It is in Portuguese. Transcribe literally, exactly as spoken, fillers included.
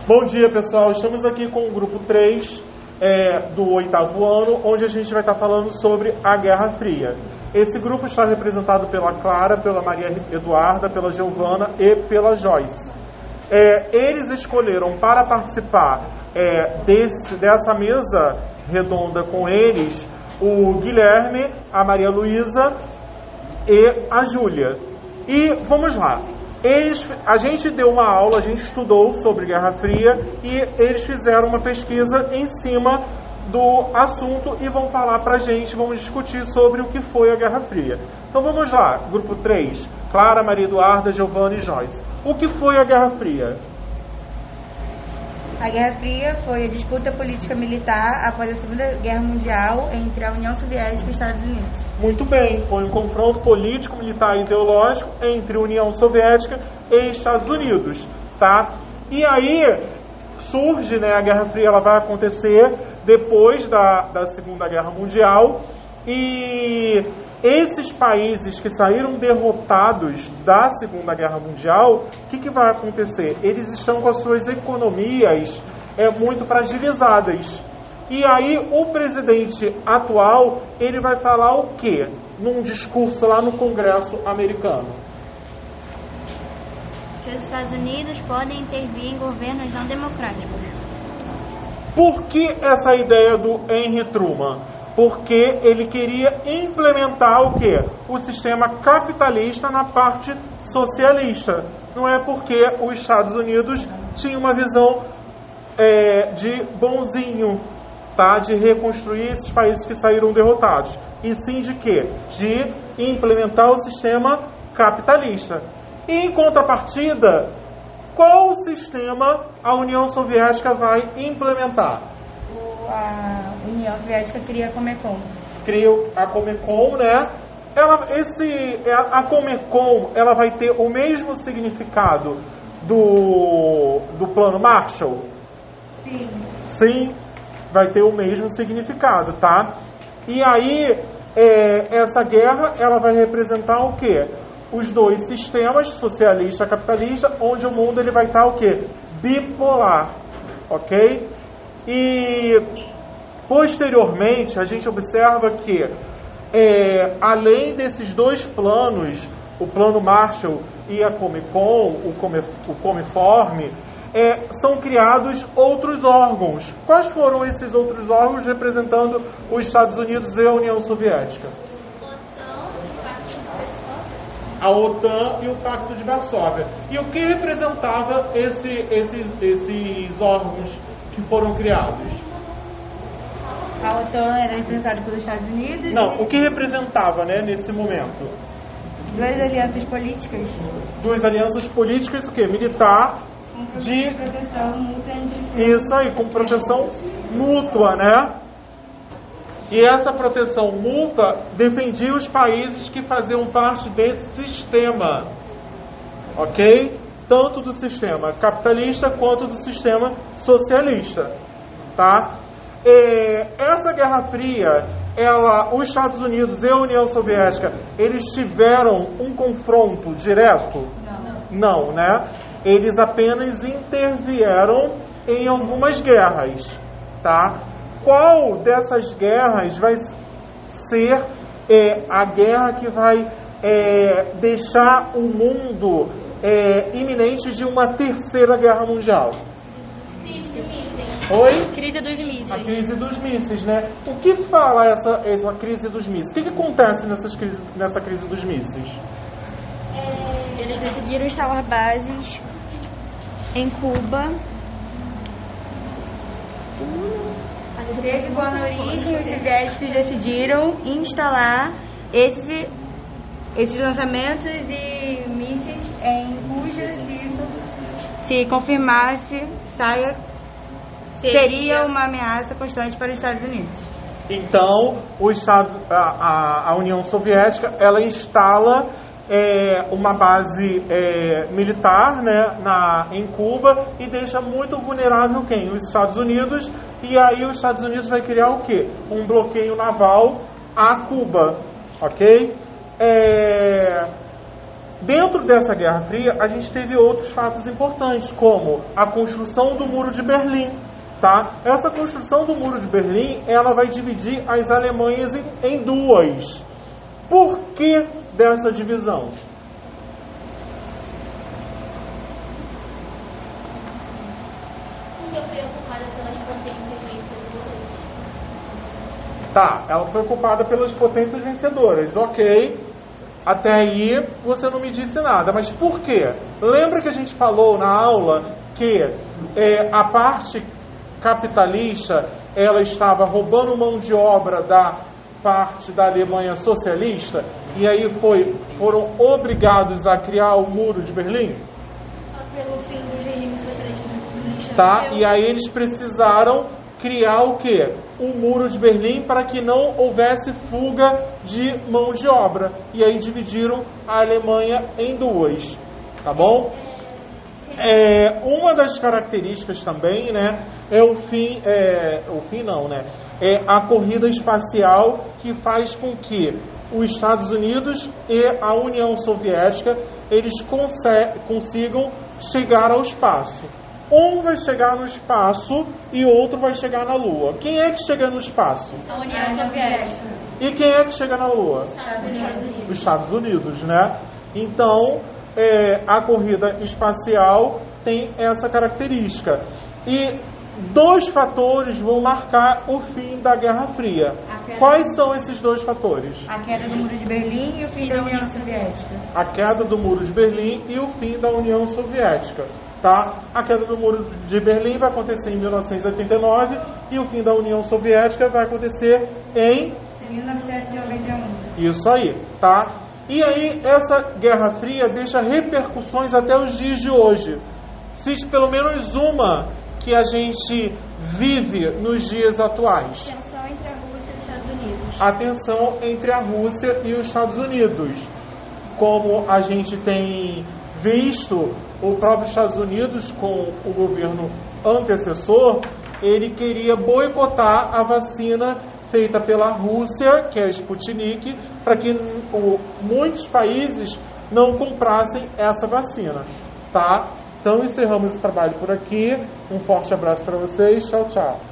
Bom dia, pessoal. Estamos aqui com o grupo três é, do oitavo ano, onde a gente vai estar falando sobre a Guerra Fria. Esse grupo está representado pela Clara, pela Maria Eduarda, pela Giovana e pela Joyce. É, eles escolheram para participar é, desse, dessa mesa redonda com eles o Guilherme, a Maria Luísa e a Júlia. E vamos lá. Eles, a gente deu uma aula, a gente estudou sobre Guerra Fria e eles fizeram uma pesquisa em cima do assunto e vão falar pra gente, vamos discutir sobre o que foi a Guerra Fria. Então vamos lá, grupo três, Clara, Maria Eduarda, Giovana e Joyce. O que foi a Guerra Fria? A Guerra Fria foi a disputa política militar após a Segunda Guerra Mundial entre a União Soviética e os Estados Unidos. Muito bem, foi um confronto político, militar e ideológico entre União Soviética e Estados Unidos, tá? E aí surge, né, a Guerra Fria, ela vai acontecer depois da, da Segunda Guerra Mundial, e esses países que saíram derrotados da Segunda Guerra Mundial, o que, que vai acontecer? Eles estão com as suas economias é, muito fragilizadas. E aí o presidente atual, ele vai falar o quê? Num discurso lá no Congresso americano. Que os Estados Unidos podem intervir em governos não democráticos. Por que essa ideia do Henry Truman? Porque ele queria implementar o quê? O sistema capitalista na parte socialista. Não é porque os Estados Unidos tinham uma visão é, de bonzinho, tá? De reconstruir esses países que saíram derrotados. E sim de quê? De implementar o sistema capitalista. E em contrapartida, qual sistema a União Soviética vai implementar? A União Soviética cria a Comecon. Cria a Comecon, né? Ela, esse, a Comecon, ela vai ter o mesmo significado do, do Plano Marshall? Sim. Sim, vai ter o mesmo significado, tá? E aí, é, essa guerra, ela vai representar o quê? Os dois sistemas, socialista e capitalista, onde o mundo ele vai estar o quê? Bipolar, ok? E posteriormente a gente observa que é, além desses dois planos, o plano Marshall e a Comecon, o, Come, o Comeform, é, são criados outros órgãos. Quais foram esses outros órgãos representando os Estados Unidos e a União Soviética? A OTAN e o Pacto de Varsóvia. E o que representava esse, esses, esses órgãos que foram criados? A OTAN era representada pelos Estados Unidos. Não, e... o que representava, né, nesse momento? Duas alianças políticas. Duas alianças políticas, o quê? Militar, com de... proteção mútua entre si. Isso aí, com proteção mútua, né? E essa proteção mútua defendia os países que faziam parte desse sistema, ok? Tanto do sistema capitalista quanto do sistema socialista, tá? E essa Guerra Fria, ela, os Estados Unidos e a União Soviética, eles tiveram um confronto direto? Não. Não, né? Eles apenas intervieram em algumas guerras, tá? Qual dessas guerras vai ser é, a guerra que vai é, deixar o mundo é, iminente de uma terceira guerra mundial? Crise dos mísseis. Oi? Crise dos mísseis. A crise dos mísseis, né? O que fala essa, essa crise dos mísseis? O que, que acontece nessas crise, nessa crise dos mísseis? É... Eles decidiram instalar bases em Cuba. Desde quando a origem, os soviéticos decidiram instalar esse, esses lançamentos de mísseis em cuja, se isso se confirmasse, saia, seria, seria uma ameaça constante para os Estados Unidos. Então, o Estado, a, a, a União Soviética, ela instala é, uma base é, militar, né, na, em Cuba e deixa muito vulnerável quem? Os Estados Unidos. E aí os Estados Unidos vai criar o quê? Um bloqueio naval a Cuba, ok? É... Dentro dessa Guerra Fria, a gente teve outros fatos importantes, como a construção do Muro de Berlim. Tá? Essa construção do Muro de Berlim, ela vai dividir as Alemanhas em, em duas. Por que dessa divisão? Porque foi ocupada pelas potências vencedoras. Tá, ela foi ocupada pelas potências vencedoras, ok. Até aí você não me disse nada, mas por quê? Lembra que a gente falou na aula que é, a parte capitalista, ela estava roubando mão de obra da parte da Alemanha socialista, e aí foi, foram obrigados a criar o Muro de Berlim? Pelo fim dos regimes socialistas. Tá, e aí eles precisaram criar o quê? O Muro de Berlim para que não houvesse fuga de mão de obra. E aí dividiram a Alemanha em duas. Tá bom? É, uma das características também, né, é o fim, é, o fim não, né, é a corrida espacial que faz com que os Estados Unidos e a União Soviética eles conse- consigam chegar ao espaço. Um vai chegar no espaço e outro vai chegar na Lua. Quem é que chega no espaço? A União Soviética. E quem é que chega na Lua? Estados Unidos. Os Estados Unidos, né? Então, é, a corrida espacial tem essa característica. E dois fatores vão marcar o fim da Guerra Fria. Quais são esses dois fatores? A queda do Muro de Berlim e o fim da União Soviética. A queda do Muro de Berlim e o fim da União Soviética. Tá? A queda do Muro de Berlim vai acontecer em mil novecentos e oitenta e nove e o fim da União Soviética vai acontecer em mil novecentos e noventa e um. Isso aí, tá? E aí essa Guerra Fria deixa repercussões até os dias de hoje. Existe pelo menos uma que a gente vive nos dias atuais. Tensão entre a Rússia e os Estados Unidos. A tensão entre a Rússia e os Estados Unidos. Como a gente tem visto, o próprio Estados Unidos, com o governo antecessor, ele queria boicotar a vacina feita pela Rússia, que é a Sputnik, para que o, muitos países não comprassem essa vacina, tá? Então encerramos esse trabalho por aqui. Um forte abraço para vocês. Tchau, tchau.